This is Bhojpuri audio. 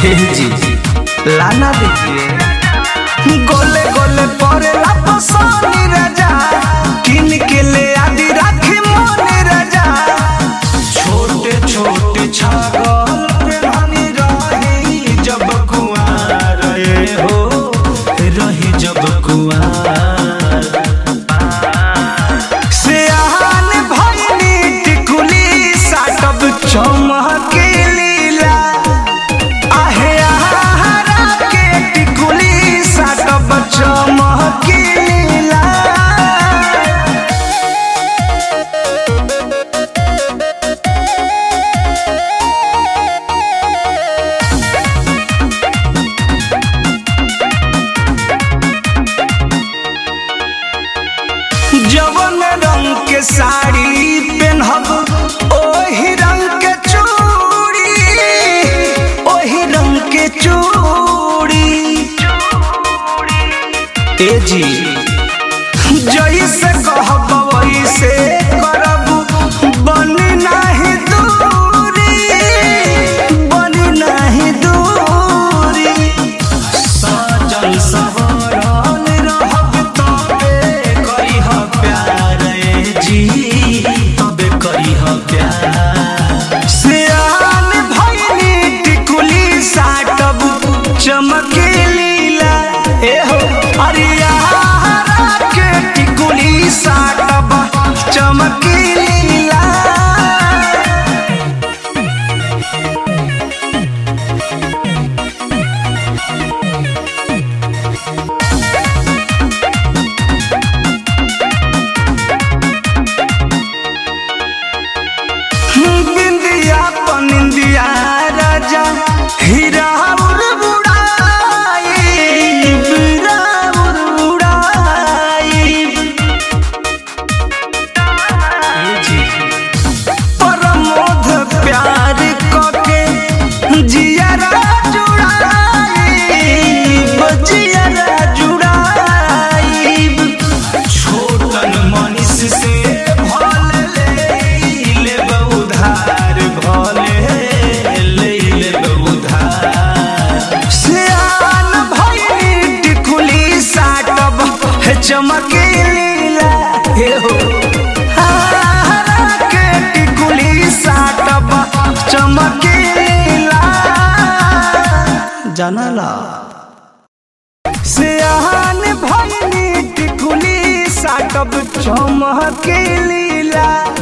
जी लाना दीजिए गोले गोले परे लापसानी राजा किन के ले आदि राखी मोनी राजा छोटे छोटे छागल पे रानी रही जब कुआर हो रही जब कुआर से आन भइनी टिकुली साटब चमके जवन रंग के साड़ी पहनब ओही रंग के चूड़ी ओही रंग के चूड़ी ए जी जैसे कहब वैसे करब बनी नाही दूरी बनी नाही दूरी सजल सवरल रहब तबे करिह प्यार जी तबे करिह प्यार सियान भइनी टिकुली साटब चमके लीला ए हो अरिया के टिकुली साटब चमके लीला बिंदिया पनिंदिया राजा हीरा चमके लीला हे हो के टिकुली साटब चमके लीला जानला सियान भइनी टिकुली साटब चमके लीला।